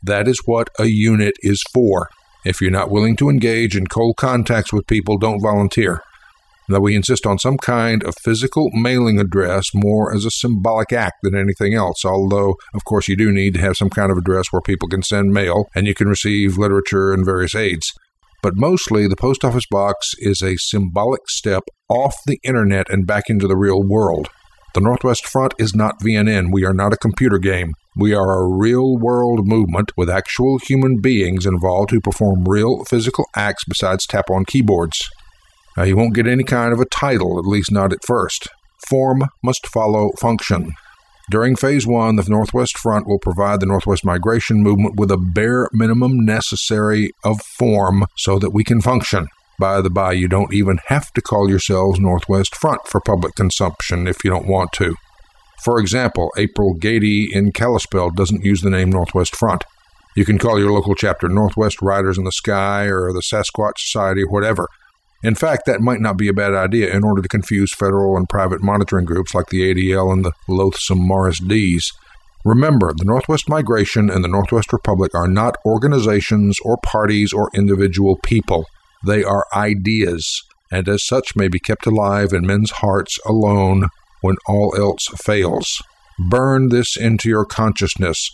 That is what a unit is for. If you're not willing to engage in cold contacts with people, don't volunteer. Now, we insist on some kind of physical mailing address more as a symbolic act than anything else, although, of course, you do need to have some kind of address where people can send mail and you can receive literature and various aids. But mostly, the post office box is a symbolic step off the internet and back into the real world. The Northwest Front is not V N N. We are not a computer game. We are a real-world movement with actual human beings involved who perform real physical acts besides tap on keyboards. Now, you won't get any kind of a title, at least not at first. Form must follow function. During Phase one, the Northwest Front will provide the Northwest Migration Movement with a bare minimum necessary of form so that we can function. By the by, you don't even have to call yourselves Northwest Front for public consumption if you don't want to. For example, April Gady in Kalispell doesn't use the name Northwest Front. You can call your local chapter Northwest Riders in the Sky or the Sasquatch Society or whatever. In fact, that might not be a bad idea in order to confuse federal and private monitoring groups like the A D L and the loathsome Morris D's. Remember, the Northwest Migration and the Northwest Republic are not organizations or parties or individual people. They are ideas, and as such may be kept alive in men's hearts alone when all else fails. Burn this into your consciousness.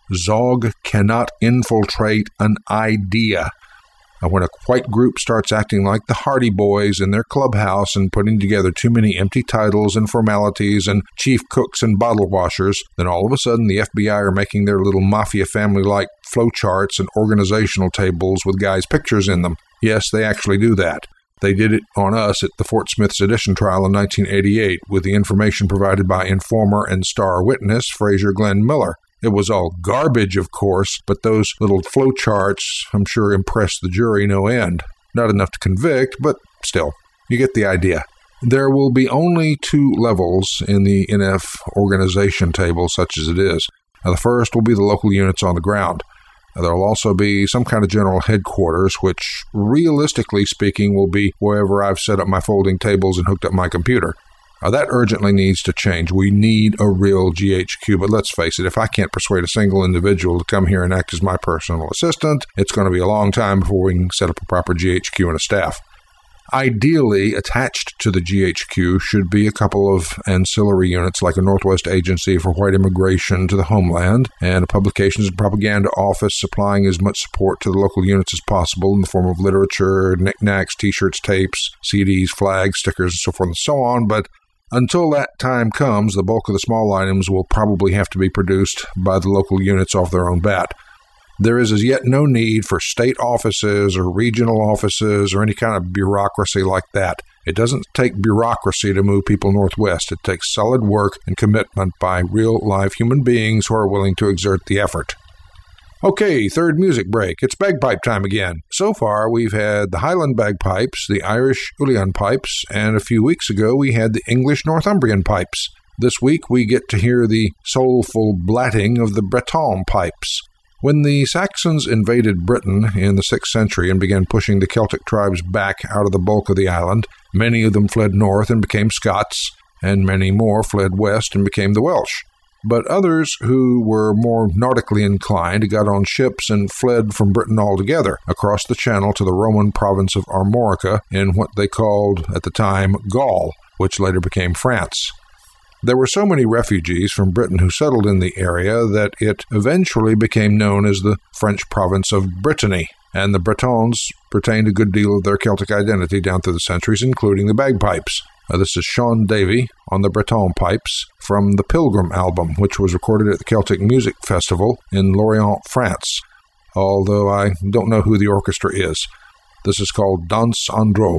Zog cannot infiltrate an idea. And when a white group starts acting like the Hardy Boys in their clubhouse and putting together too many empty titles and formalities and chief cooks and bottle washers, then all of a sudden the F B I are making their little mafia family-like flowcharts and organizational tables with guys' pictures in them. Yes, they actually do that. They did it on us at the Fort Smith sedition trial in nineteen eighty-eight with the information provided by informer and star witness Fraser Glenn Miller. It was all garbage, of course, but those little flowcharts, I'm sure, impressed the jury no end. Not enough to convict, but still, you get the idea. There will be only two levels in the N F organization table, such as it is. Now, the first will be the local units on the ground. Now, there will also be some kind of general headquarters, which, realistically speaking, will be wherever I've set up my folding tables and hooked up my computer. Now, that urgently needs to change. We need a real G H Q, but let's face it, if I can't persuade a single individual to come here and act as my personal assistant, it's going to be a long time before we can set up a proper G H Q and a staff. Ideally, attached to the G H Q should be a couple of ancillary units like a Northwest Agency for White Immigration to the Homeland and a Publications and Propaganda Office supplying as much support to the local units as possible in the form of literature, knickknacks, T-shirts, tapes, C Ds, flags, stickers, and so forth and so on, but until that time comes, the bulk of the small items will probably have to be produced by the local units off their own bat. There is as yet no need for state offices or regional offices or any kind of bureaucracy like that. It doesn't take bureaucracy to move people northwest. It takes solid work and commitment by real live human beings who are willing to exert the effort. Okay, third music break. It's bagpipe time again. So far, we've had the Highland bagpipes, the Irish Uilleann pipes, and a few weeks ago we had the English Northumbrian pipes. This week we get to hear the soulful blatting of the Breton pipes. When the Saxons invaded Britain in the sixth century and began pushing the Celtic tribes back out of the bulk of the island, many of them fled north and became Scots, and many more fled west and became the Welsh. But others who were more nautically inclined got on ships and fled from Britain altogether across the Channel to the Roman province of Armorica in what they called at the time Gaul, which later became France. There were so many refugees from Britain who settled in the area that it eventually became known as the French province of Brittany, and the Bretons retained a good deal of their Celtic identity down through the centuries, including the bagpipes. Uh, this is Sean Davey on the Breton pipes from the Pilgrim album, which was recorded at the Celtic Music Festival in Lorient, France, although I don't know who the orchestra is. This is called Danse Andro.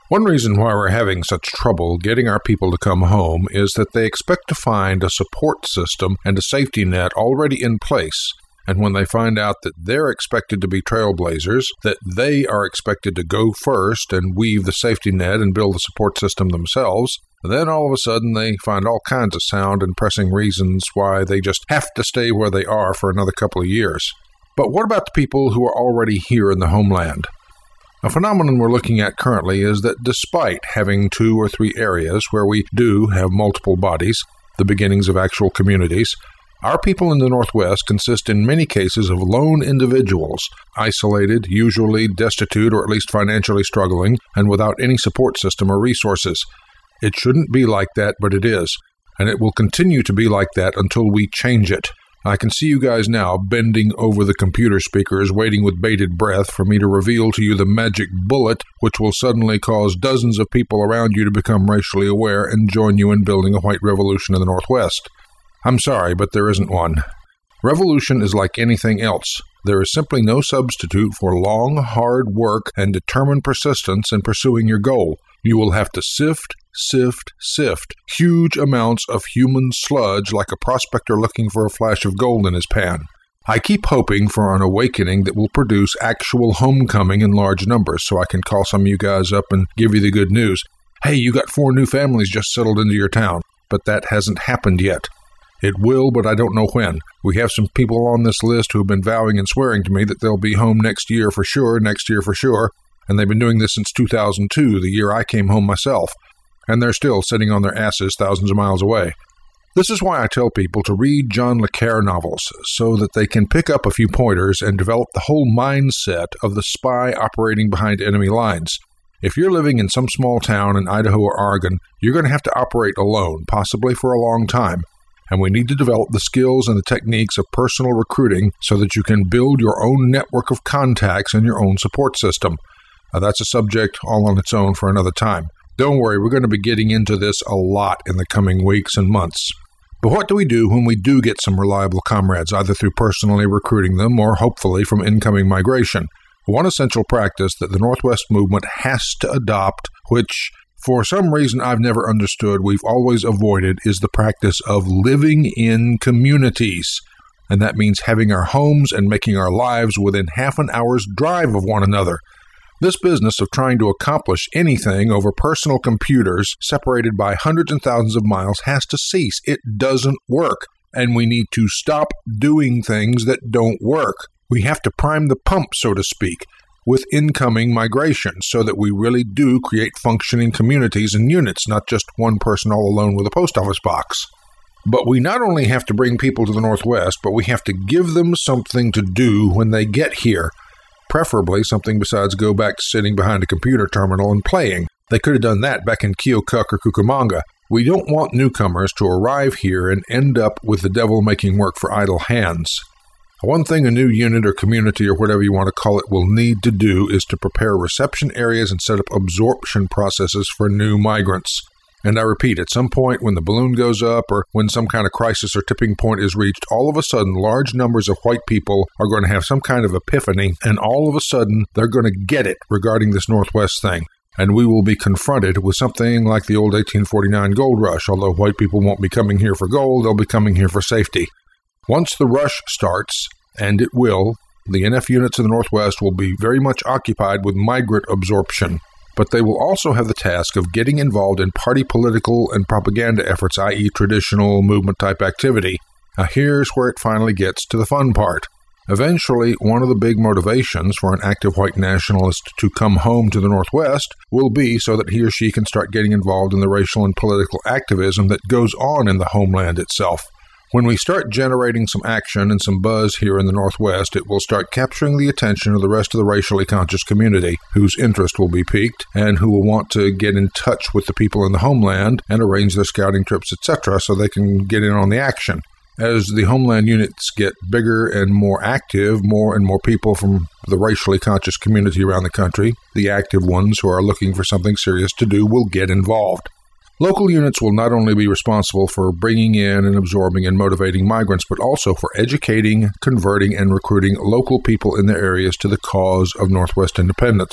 One reason why we're having such trouble getting our people to come home is that they expect to find a support system and a safety net already in place. And when they find out that they're expected to be trailblazers, that they are expected to go first and weave the safety net and build the support system themselves, then all of a sudden they find all kinds of sound and pressing reasons why they just have to stay where they are for another couple of years. But what about the people who are already here in the homeland? A phenomenon we're looking at currently is that despite having two or three areas where we do have multiple bodies, the beginnings of actual communities, our people in the Northwest consist in many cases of lone individuals, isolated, usually destitute or at least financially struggling, and without any support system or resources. It shouldn't be like that, but it is, and it will continue to be like that until we change it. I can see you guys now bending over the computer speakers, waiting with bated breath for me to reveal to you the magic bullet which will suddenly cause dozens of people around you to become racially aware and join you in building a white revolution in the Northwest. I'm sorry, but there isn't one. Revolution is like anything else. There is simply no substitute for long, hard work and determined persistence in pursuing your goal. You will have to sift, sift, sift huge amounts of human sludge like a prospector looking for a flash of gold in his pan. I keep hoping for an awakening that will produce actual homecoming in large numbers so I can call some of you guys up and give you the good news. Hey, you got four new families just settled into your town, but that hasn't happened yet. It will, but I don't know when. We have some people on this list who have been vowing and swearing to me that they'll be home next year for sure, next year for sure, and they've been doing this since two thousand two, the year I came home myself, and they're still sitting on their asses thousands of miles away. This is why I tell people to read John le Carre novels, so that they can pick up a few pointers and develop the whole mindset of the spy operating behind enemy lines. If you're living in some small town in Idaho or Oregon, you're going to have to operate alone, possibly for a long time. And we need to develop the skills and the techniques of personal recruiting so that you can build your own network of contacts and your own support system. Uh, that's a subject all on its own for another time. Don't worry, we're going to be getting into this a lot in the coming weeks and months. But what do we do when we do get some reliable comrades, either through personally recruiting them or hopefully from incoming migration? One essential practice that the Northwest Movement has to adopt, which for some reason I've never understood, we've always avoided, is the practice of living in communities. And that means having our homes and making our lives within half an hour's drive of one another. This business of trying to accomplish anything over personal computers separated by hundreds and thousands of miles has to cease. It doesn't work. And we need to stop doing things that don't work. We have to prime the pump, so to speak, with incoming migration so that we really do create functioning communities and units, not just one person all alone with a post office box. But we not only have to bring people to the Northwest, but we have to give them something to do when they get here. Preferably something besides go back to sitting behind a computer terminal and playing. They could have done that back in Keokuk or Cucamonga. We don't want newcomers to arrive here and end up with the devil making work for idle hands. One thing a new unit or community or whatever you want to call it will need to do is to prepare reception areas and set up absorption processes for new migrants. And I repeat, at some point when the balloon goes up or when some kind of crisis or tipping point is reached, all of a sudden large numbers of white people are going to have some kind of epiphany, and all of a sudden they're going to get it regarding this Northwest thing. And we will be confronted with something like the old eighteen forty-nine gold rush. Although white people won't be coming here for gold, they'll be coming here for safety. Once the rush starts, and it will, the N F units in the Northwest will be very much occupied with migrant absorption. But they will also have the task of getting involved in party political and propaganda efforts, that is traditional movement-type activity. Now here's where it finally gets to the fun part. Eventually, one of the big motivations for an active white nationalist to come home to the Northwest will be so that he or she can start getting involved in the racial and political activism that goes on in the homeland itself. When we start generating some action and some buzz here in the Northwest, it will start capturing the attention of the rest of the racially conscious community, whose interest will be piqued, and who will want to get in touch with the people in the homeland and arrange their scouting trips, et cetera, so they can get in on the action. As the homeland units get bigger and more active, more and more people from the racially conscious community around the country, the active ones who are looking for something serious to do, will get involved. Local units will not only be responsible for bringing in and absorbing and motivating migrants, but also for educating, converting, and recruiting local people in their areas to the cause of Northwest independence.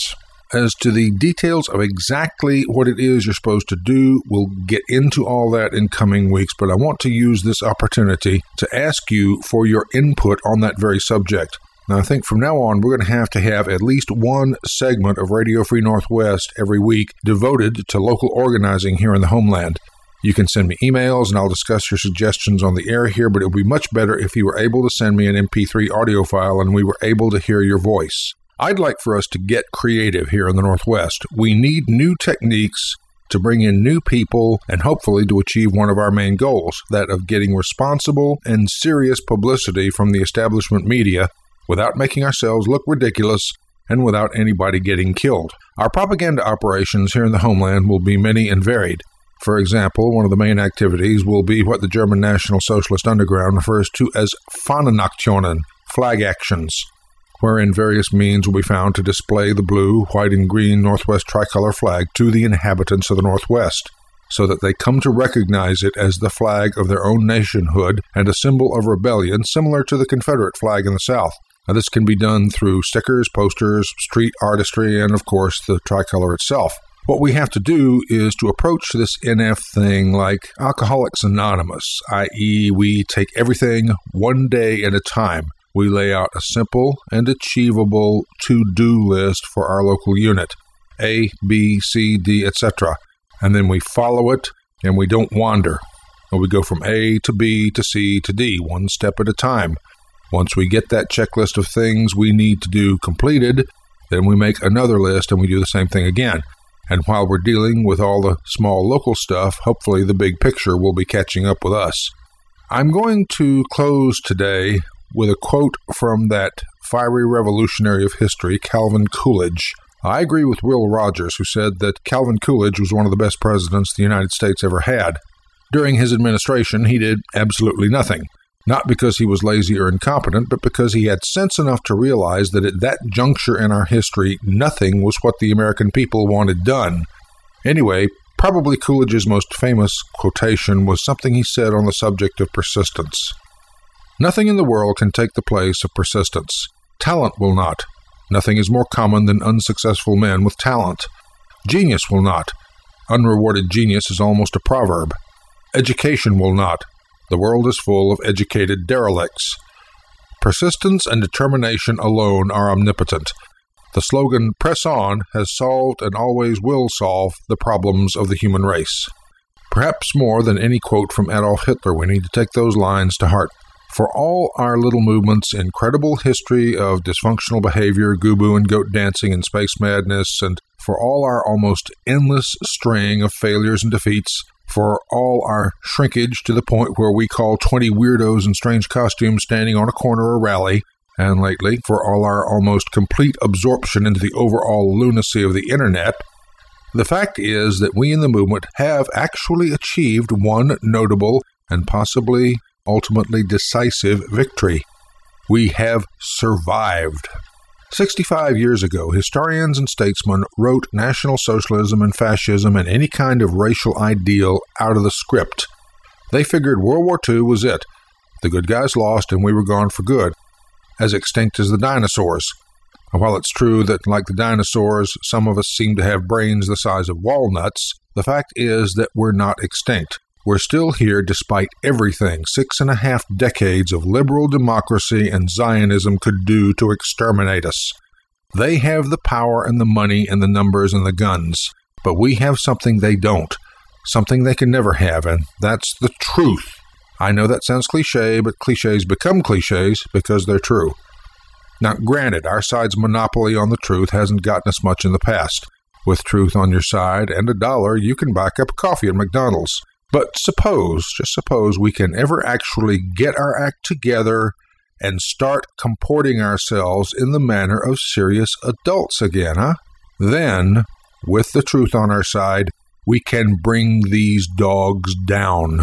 As to the details of exactly what it is you're supposed to do, we'll get into all that in coming weeks, but I want to use this opportunity to ask you for your input on that very subject. Now, I think from now on, we're going to have to have at least one segment of Radio Free Northwest every week devoted to local organizing here in the homeland. You can send me emails, and I'll discuss your suggestions on the air here, but it would be much better if you were able to send me an M P three audio file and we were able to hear your voice. I'd like for us to get creative here in the Northwest. We need new techniques to bring in new people and hopefully to achieve one of our main goals, that of getting responsible and serious publicity from the establishment media without making ourselves look ridiculous and without anybody getting killed. Our propaganda operations here in the homeland will be many and varied. For example, one of the main activities will be what the German National Socialist Underground refers to as Fahnenaktionen, flag actions, wherein various means will be found to display the blue, white, and green Northwest tricolor flag to the inhabitants of the Northwest, so that they come to recognize it as the flag of their own nationhood and a symbol of rebellion similar to the Confederate flag in the South. Now, this can be done through stickers, posters, street artistry, and, of course, the tricolor itself. What we have to do is to approach this N F thing like Alcoholics Anonymous, that is we take everything one day at a time. We lay out a simple and achievable to-do list for our local unit, A, B, C, D, et cetera, and then we follow it and we don't wander. And we go from A to B to C to D, one step at a time. Once we get that checklist of things we need to do completed, then we make another list and we do the same thing again. And while we're dealing with all the small local stuff, hopefully the big picture will be catching up with us. I'm going to close today with a quote from that fiery revolutionary of history, Calvin Coolidge. I agree with Will Rogers, who said that Calvin Coolidge was one of the best presidents the United States ever had. During his administration, he did absolutely nothing. Not because he was lazy or incompetent, but because he had sense enough to realize that at that juncture in our history, nothing was what the American people wanted done. Anyway, probably Coolidge's most famous quotation was something he said on the subject of persistence. Nothing in the world can take the place of persistence. Talent will not. Nothing is more common than unsuccessful men with talent. Genius will not. Unrewarded genius is almost a proverb. Education will not. The world is full of educated derelicts. Persistence and determination alone are omnipotent. The slogan, "Press on," has solved and always will solve the problems of the human race. Perhaps more than any quote from Adolf Hitler, we need to take those lines to heart. For all our little movements, incredible history of dysfunctional behavior, goo-boo and goat dancing and space madness, and for all our almost endless string of failures and defeats, for all our shrinkage to the point where we call twenty weirdos in strange costumes standing on a corner a rally, and lately, for all our almost complete absorption into the overall lunacy of the Internet, the fact is that we in the movement have actually achieved one notable and possibly ultimately decisive victory. We have survived. Sixty-five years ago, historians and statesmen wrote National Socialism and Fascism and any kind of racial ideal out of the script. They figured World War Two was it. The good guys lost and we were gone for good, as extinct as the dinosaurs. And while it's true that, like the dinosaurs, some of us seem to have brains the size of walnuts, the fact is that we're not extinct. We're still here despite everything six and a half decades of liberal democracy and Zionism could do to exterminate us. They have the power and the money and the numbers and the guns, but we have something they don't, something they can never have, and that's the truth. I know that sounds cliché, but clichés become clichés because they're true. Now, granted, our side's monopoly on the truth hasn't gotten us much in the past. With truth on your side and a dollar, you can buy a cup of coffee at McDonald's. But suppose, just suppose, we can ever actually get our act together and start comporting ourselves in the manner of serious adults again, huh? Then, with the truth on our side, we can bring these dogs down.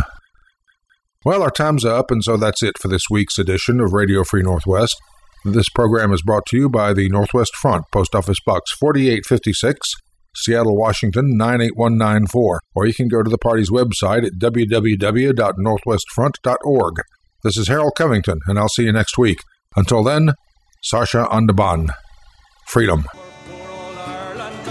Well, our time's up, and so that's it for this week's edition of Radio Free Northwest. This program is brought to you by the Northwest Front, Post Office Box forty-eight fifty-six, Seattle, Washington, nine eight one nine four, or you can go to the party's website at w w w dot northwest front dot org. This is Harold Covington, and I'll see you next week. Until then, Sarsha Andaban. Freedom. Poor old Ireland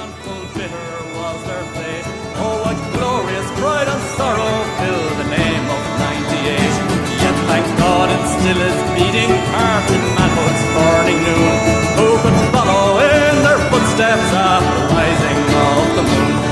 heart in manhood's burning noon. Who could follow in their footsteps after the rising of the moon?